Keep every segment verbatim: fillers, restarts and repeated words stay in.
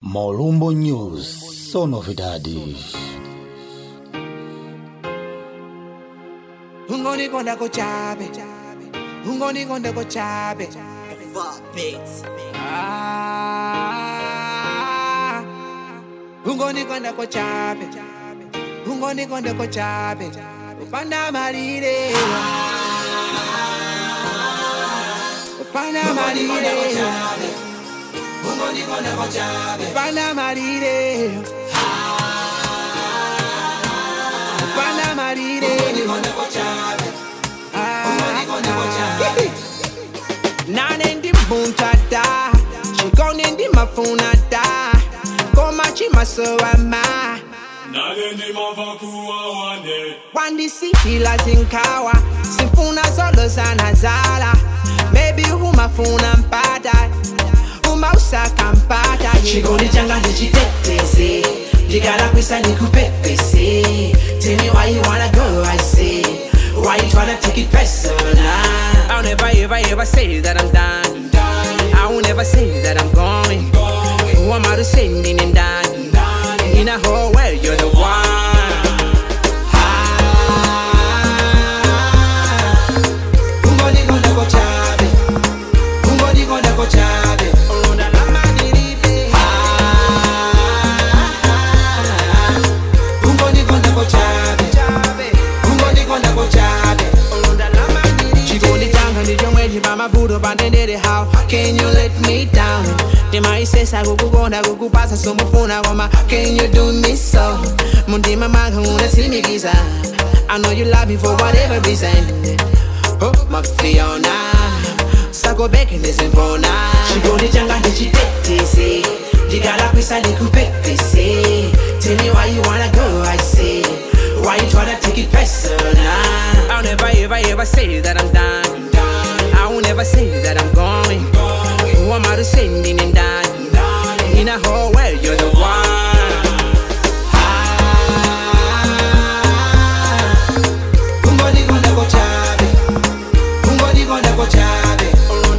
Molumbo News, só novidades. Ungoni konda ko chabe, ungoni konda ko chabe. Fuck beats. Ah, ungoni konda ko chabe, ungoni konda ko chabe. Upanda marire, upanda marire, Ungoni konda ko chabe. upanda marire, upanda marire. Ungoni konda ko chabe. Ungoni konda ko chabe. Nane ndi muntata, chikone ndi mafunata, koma chimasowama. Nane ndi mavakuwa wane. Wandisihila zinkawa, simfuna solo sana zala. Baby humafuna mpata, humausaka mpata. Chikoni changa ndichiteteze, ndikala kwisa nikupepese. Tell me why you wanna go, I say. Why you tryna take it personal? I'll never ever ever say that I'm done. I will never say that I'm going. Who am I to say me and done? In a whole world, you're the one. Ungoni konda ko chabe. Ungoni konda ko chabe. Ungoni konda ko chabe. Ungoni konda ko chabe. Chikoni changa ndicho mwechi pamavuto pandendere. How can you let me down? Ndimaisesa kukukonda kukupasa somufuna koma can you do me so? Mundima mwanga unasimikiza. I know you love me for whatever reason. Oh, my Fiona, sako beke ndizimbona. Chikoni changa ndichiteteze, ndikala kwisa nikupepese. Tell me why you wanna go, I say. Why you tryna take it personal? I'll never ever ever say that I'm done. I will never say that I'm going. Who am I to say me and done? In a whole world, you're the one. Ungoni konda ko chabe. Ungoni konda ko chabe.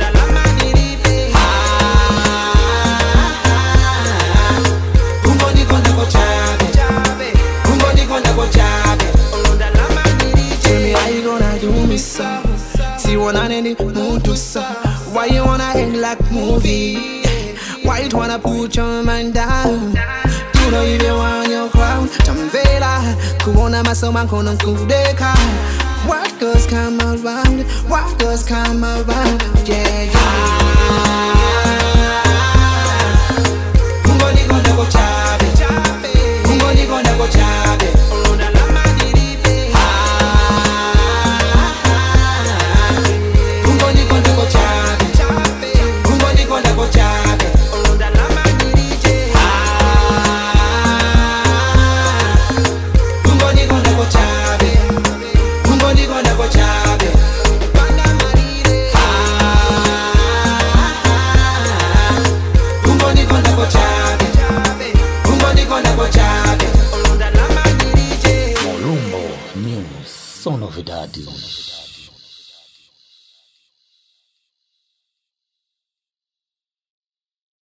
Ungoni konda ko chabe. Ungoni konda ko chabe. Tell me how you gonna do me so? See one on any mood to so. Why you wanna act like movie? Why you wanna put your mind down? You know you don't want your crown. Tamvela, kuona masoma kono kudeka. What goes come around? What goes come around? Yeah, yeah. Ungoni konda ko chabe. Ungoni konda ko chabe. Ungoni konda ko chabe. Ungoni konda ko chabe. Ungoni konda ko chabe. Ungoni konda ko chabe. Ungoni konda ko chabe. Ungoni konda ko chabe. Molumbo News, só novidades.